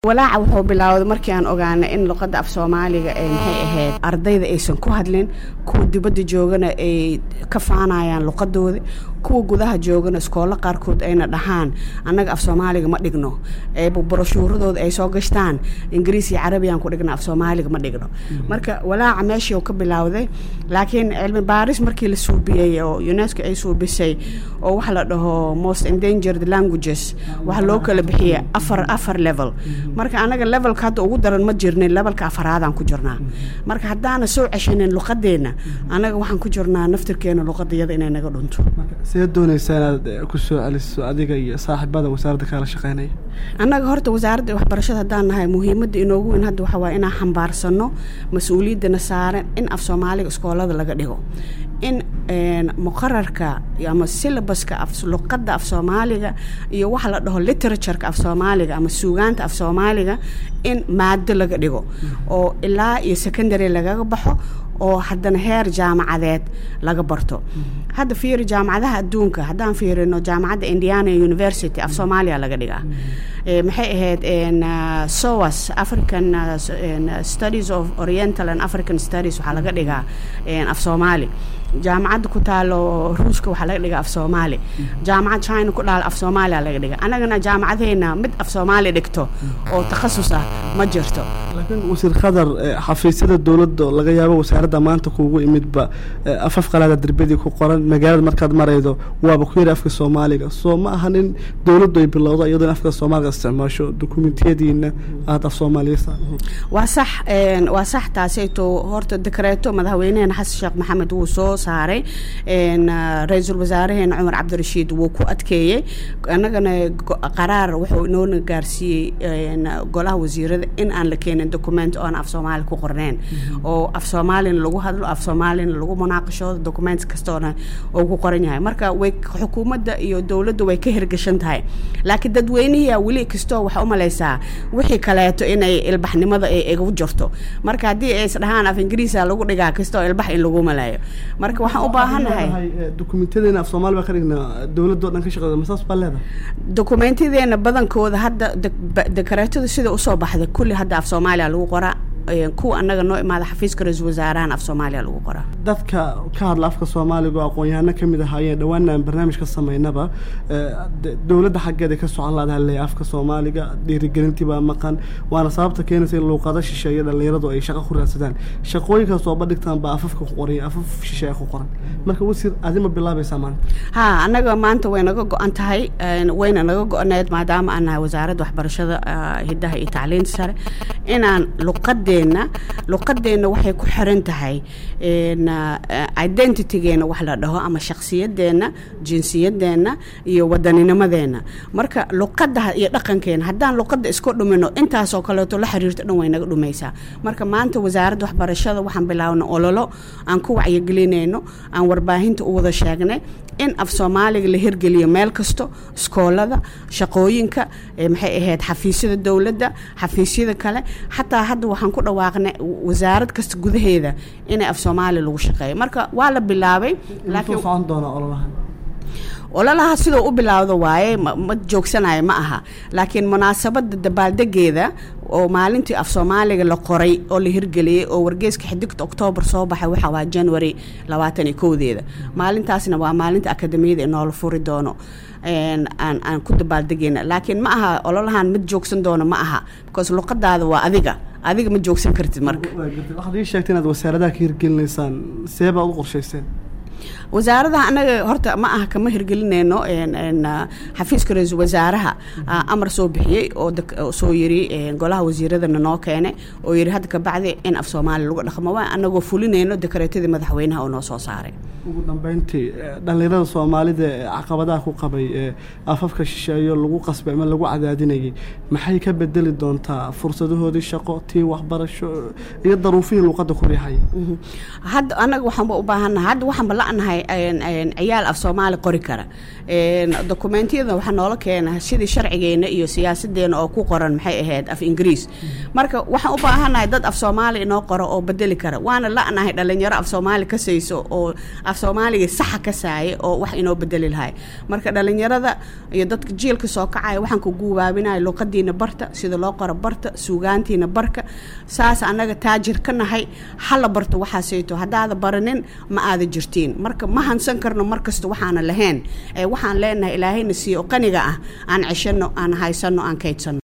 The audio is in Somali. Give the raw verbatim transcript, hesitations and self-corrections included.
walaaca wuxuu bilaawday markii aan ogaanay in luqadda af Soomaaliga ay maxay ahayd ardayda aysan ku hadlin kuwa dibadda joogana ay ka faanayaan luqadooda kuwa gudaha joogana iskoola qaarkood ayna dhahaan annaga af Soomaaliga ma dhigno ee broshuuradooda ay soo gashtaan Ingiriisi iyo Carabi aan ku dhigno af Soomaaliga ma dhigno marka walaaca meeshii uu ka bilaawday laakiin cilmi baaris markii la suubiyay oo UNESCO ay suubisay oo waxa la dhaho most endangered languages waxa loo kala bixiyay afar afar level marka anaga level ka hadda ugu daran ma jirnay level ka afaraad aan ku jirnaa marka haddaana soo ceshanin luqadeena anaga waxaan ku jirnaa naftirkeena luqadiyada inay naga dhunto sidee doonaysaa inaad ku soo celiso adiga iyo saaxiibada wasaaradda kala shaqeynaya anaga horta wasaaradda waxbarashada haddaan nahay muhiimadda inoogu weyn hadda waxa waa inaan xambaarsano mas'uuliyadana saaran in af Soomaaliga iskoolada laga dhigo in een muqarrarka ama syllabuska af luqadda af Soomaaliga iyo waxa la dhaho literature-ka af Soomaaliga ama suugaanta af Soomaaliga in maado laga dhigo oo ilaa iyo secondary laga baxo oo haddana heer jaamacadeed laga barto hadda fiiri jaamacadaha adduunka haddaan fiirino jaamacadda Indiana University af Soomaaliya laga dhigaa ee maxay ahayd in S O A S African Studies of Oriental and African Studies waxa laga dhigaa in af Soomaali jaamacadda ku taalo Ruuska waxa laga dhigaa af Soomaali jaamacad China ku dhaal af Soomaaliya laga dhigaa anagana jaamacadeena mid af Soomaali dhigto oo takhasus ah ma jirto laakiin wasiir khadar xafiisyada dawladda laga yaabo wasaaradda maanta kuugu imidba afaf qalaada darbadii ku qoran magaalada markaad maraydo waaba ku yiri afka Soomaaliga soo ma ahan in dawladdu ay bilowdo iyadoo afka Soomaaliga isticmaasho dokumentiyadiina aad af Soomaaliyeed waa sax een waa sax taasayto horta dekreeto madaxweynaha Xasan Sheekh Maxamed uu soo saaray een ra'iisul wasaaraheena Umar Cabdirashiid wuu ku adkeeyay anagana qaraar wuxuu inoo gaarsiiyay een golaha wasiirada in aan la keenin document oo af Soomaali ku qorneen oo af Soomaali lagu hadlo af Soomaali lagu munaaqashado documents kastoona oo ku qoran yahay marka way xukuumadda iyo dawladdu way ka hirgashan tahay laakiin dadweynaha wali kasto waxa u maleysaa wixii kaleeto inay ilbaxnimada ay ugu jirto marka hadii ay isdhahaan af Ingiriisi lagu dhigaa kasto ilbax in lagu maleeyo marka waxaan u baahanahay dokumentiyada af Soomaali ba qarigna dawladdu dhan ka shaqeeyo masaas baleeda dokumentiyada badankooda hadda dekreetada sida u soo baxday kulli hadda af Soomaaliya lagu qoraa kuwa anaga noo imaada xafiiska ra'iisul wasaaraha af Soomaaliya lagu qoraa dadka ka hadla afka Soomaaliga aqoon-yahano kamid ah ayay dhawaanaan barnaamijka sameeynaba dawladda xaggeeda ka socon lahayd afka Soomaaliga dhiirigelintii baa maqan waana sababta keenaysa in luqada shisheeye dhalinyaradu ay shaqo ku raadsadaan shaqooyinka soo badhigtaan baa afafka ku qoran afaf shisheeye ku qoran marka wasiir adima bilaabaysaa maanta ha anaga maanta way naga go'an tahay wayna naga go'aneed maadaama aan wasaaradda waxbarashada hidaha iyo tacliinta sare inaan luqadeena luqadeena waxay ku xiran tahay in identity-geena wax la dhaho ama shakhsiyadeena jinsiyadeena iyo wadanninimadeena marka luqadda iyo dhaqankeena haddaan luqadda isku dhumino intaas oo kale la xiriirto dhan way naga dhumaysaa marka maanta wasaaradda waxbarashada waxaan bilaawna ololo aan ku wacyigelinayno aan warbaahinta u wada sheegnay in af Soomaaliga la hirgeliyo meel kasto iskoolada shaqooyinka maxay ahayd xafiisyada dawladda xafiisyada kale xataa hadda waxaan ku dhawaaqnay wasaarad kasta gudaheeda in af Soomaali lagu shaqeeyo marka waa la bilaabay laakiin waxaan doonaa ololahan ololaha sidoo u bilaawdo waaye ma joogsanayo ma aha laakiin munaasabada dabaaldegeeda oo maalintii af Soomaaliga la qoray oo la hirgeliyay oo wargeyska xidigta October soo baxay waxa waa January labaatan iyo kow-deeda maalintaasna waa maalinta akademiyada ee nool furi doono een aan aan ku dabaaldegayna laakiin ma aha ololahan mid joogsan doono ma aha because luqadaada waa adiga adiga ma joogsan kartid marka waxaad ii sheegtay inaad wasaaradaha ka hirgelinaysaan seeba u qorshayseen wasaaradaha anaga horta ma aha kama hirgelinayno een een xafiiska ra'iisul wasaaraha amar soo bixiyay oo soo yiri golaha wasiiradana noo keenay oo yiri hadda ka bacdi in af Soomaali lagu dhaqmo waa anagoo fulinayno dekreetada madaxweynaha oo noo soo saaray ugu dambeyntii dhalinyarada Soomaalida caqabadaha ku qabay afafka shisheeye lagu qasbay ama lagu cadaadinayay maxay ka bedeli doontaa fursadahoodii shaqo tii waxbarasho iyo daruufihii luqadda ku riixay hadda anaga waxaan u baahanahay hadda waxaan bala la'nahay ciyaal af Soomaali qori kara een dokumentiyada waxa noola keenay sidii sharcigeena iyo siyaasadeena oo ku qoran maxay ahayd af Ingiriis marka waxa u baahanahay dad af Soomaali inoo qoro oo bedeli kara waana la'nahay dhalinyaro af Soomaali ka sayso oo af Soomaaliga sax ka saay oo wax inoo bedeli lahay marka dhalinyarada iyo dadka jiilka soo kacay waxaan ku guubaabinahay luqadiina barta sida loo qoro barta suugaantiina barka saas anaga taajir ka nahay hal barto waxa sayto hadaada baranin ma aad jirtiin marka ma hansan karno markasta waxaana lahayn ee waxaan leenahay ilaahayna siiyo qaniga ah aan cishano aan haysano aan kaydsano